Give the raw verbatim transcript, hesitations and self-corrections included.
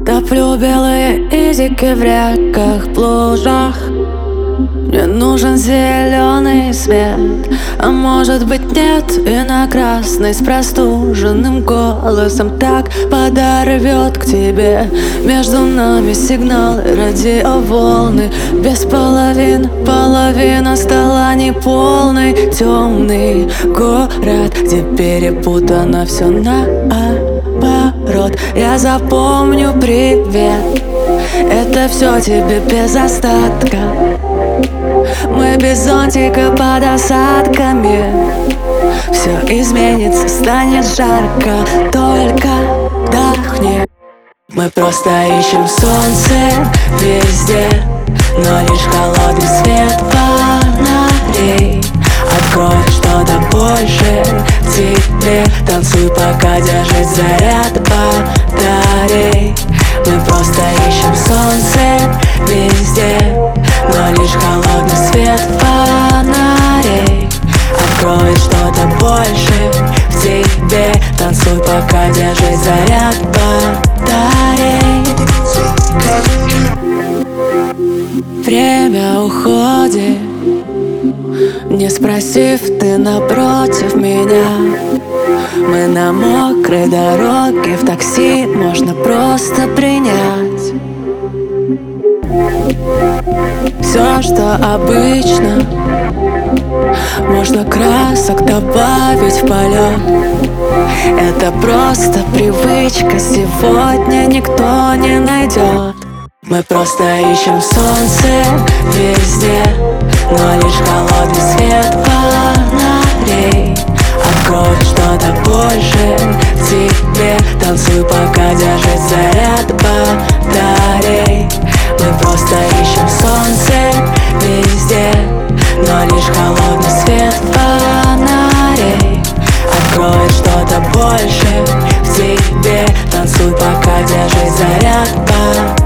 Топлю белые изики в реках, в лужах. Мне нужен зеленый свет, а может быть нет. И на красный с простуженным голосом так подорвет к тебе. Между нами сигналы, радиоволны. Без половин, половина стала неполной. Темный город, где перепутано все наоборот. Я запомню привет, это все тебе без остатка. Мы без зонтика под осадками. Все изменится, станет жарко, только вдохни. Мы просто ищем солнце везде, но лишь холодный свет фонарей откроет что-то больше в тебе. Танцуй, пока держит заряд батарей. Мы просто ищем солнце везде, но лишь холодный свет фонарей откроет что-то больше в тебе. Танцуй, пока держит заряд батарей. Время уходит, не спросив, ты напротив меня. Мы на мокрой дороге, в такси можно просто принять все, что обычно. Можно красок добавить в полет. Это просто привычка, сегодня никто не найдет. Мы просто ищем солнце везде, но лишь холодный свет фонарей откроет что-то больше в тебе. Танцуй, пока держит заряд батарей. Мы просто ищем солнце везде, но лишь холодный свет фонарей откроет что-то больше в тебе. Танцуй, пока держит заряд батарей.